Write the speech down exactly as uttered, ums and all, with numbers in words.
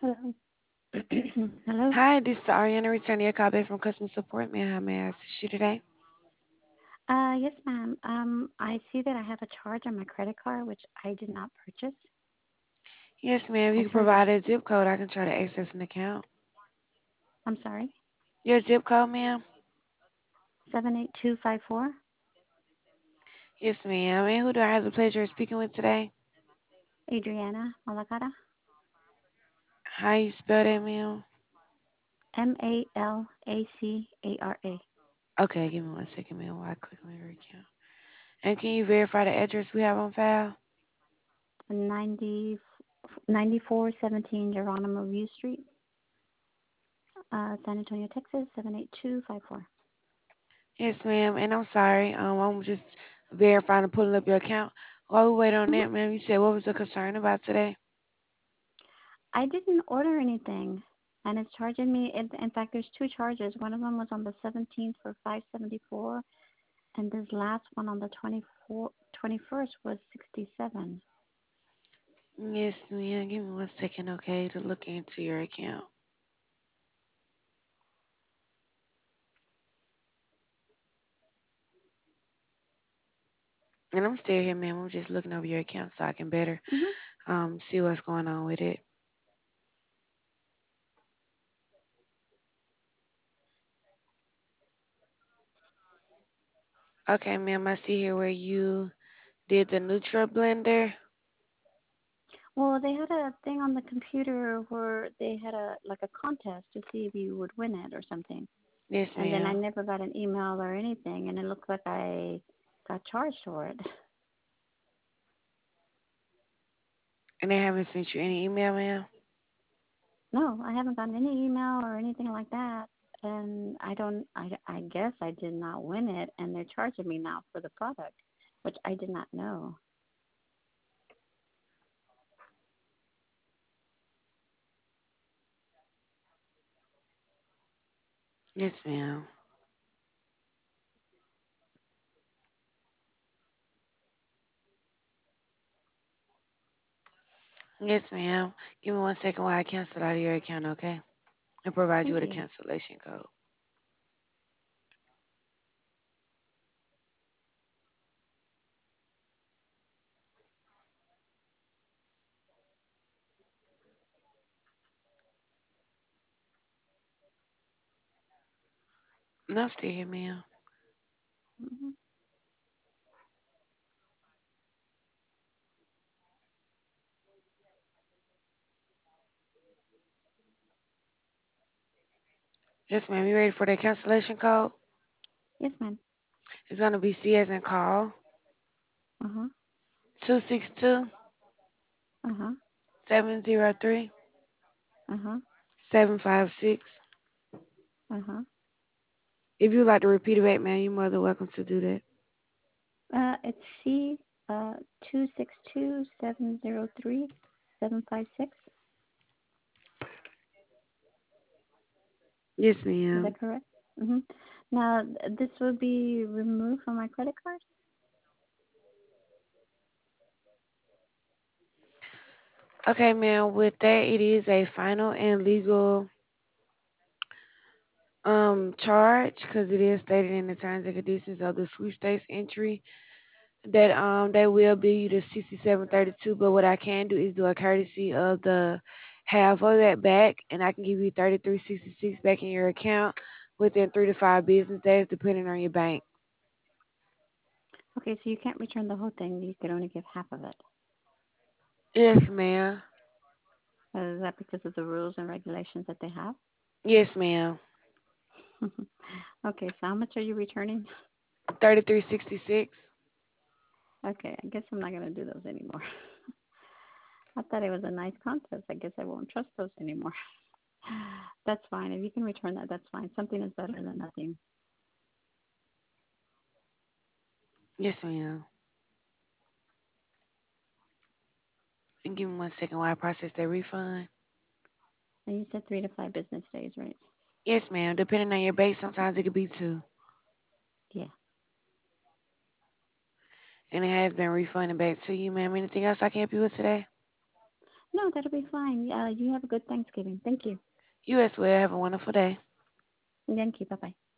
Hello. Hello. Hi, this is Ariana returning your call back from customer support. May I, how may I assist you today? Uh, yes, ma'am. Um, I see that I have a charge on my credit card, which I did not purchase. Yes, ma'am. I You can just wanted to. provide Ch- a zip code. I can try to access an account. I'm sorry. Your zip code, ma'am? Seven eight two five four. Yes, ma'am. And who do I have the pleasure of speaking with today? Adriana Malagata. How you spell that, ma'am? M A L A C A R A. Okay, give me one second, ma'am, while I click on your account. And can you verify the address we have on file? Ninety ninety four seventeen Geronimo View Street, uh, San Antonio, Texas. Seven eight two five four. Yes, ma'am. And I'm sorry. Um, I'm just verifying and pulling up your account. While we wait on Mm-hmm. that, ma'am, you said what was the concern about today? I didn't order anything, and it's charging me. In, in fact, there's two charges. One of them was on the seventeenth for five seventy four, and this last one on the twenty-fourth, twenty-first was sixty-seven. Yes, ma'am. Give me one second, okay, to look into your account. And I'm still here, ma'am. I'm just looking over your account so I can better Mm-hmm. um see what's going on with it. Okay, ma'am. I see here where you did the Nutra blender. Well, they had a thing on the computer where they had a like a contest to see if you would win it or something. Yes, And then I ma'am. never got an email or anything, and it looked like I got charged for it. And they haven't sent you any email, ma'am. No, I haven't gotten any email or anything like that. And I don't, I, I guess I did not win it, and they're charging me now for the product, which I did not know. Yes, ma'am. Yes, ma'am. Give me one second while I cancel out of your account, okay? And provide you Thank with a you. cancellation code. No, stay here, ma'am. Hmm. Yes, ma'am. You ready for the cancellation code? Yes, ma'am. It's gonna be C as in call Uh huh. two six two Uh huh. seven zero three Uh huh. seven five six. Uh huh. If you'd like to repeat it back, ma'am, you're more than welcome to do that. Uh, it's C uh two six two seven zero three seven five six. Yes, Is ma'am. that correct? Mm-hmm. Now, th- this will be removed from my credit card. Okay, ma'am. With that, it is a final and legal um charge because it is stated in the terms and conditions of the sweepstakes entry that um they will bill you the sixty seven thirty two. But what I can do is do a courtesy of the half of that back, and I can give you thirty three sixty six back in your account within three to five business days, depending on your bank. Okay, so you can't return the whole thing. You can only give half of it. Yes, ma'am. Uh, Is that because of the rules and regulations that they have? Yes, ma'am. Okay, so how much are you returning? Thirty three sixty six. Okay, I guess I'm not gonna do those anymore. I thought it was a nice contest. I guess I won't trust those anymore. That's fine. If you can return that, that's fine. Something is better than nothing. Yes, ma'am. And give me one second while I process that refund. And you said three to five business days, right? Yes, ma'am. Depending on your base, Okay. sometimes it could be two. Yeah. And it has been refunded back to you, ma'am. Anything else I can help you with today? No, that'll be fine. Uh, you have a good Thanksgiving. Thank you. You as well. Have a wonderful day. Thank you. Bye bye.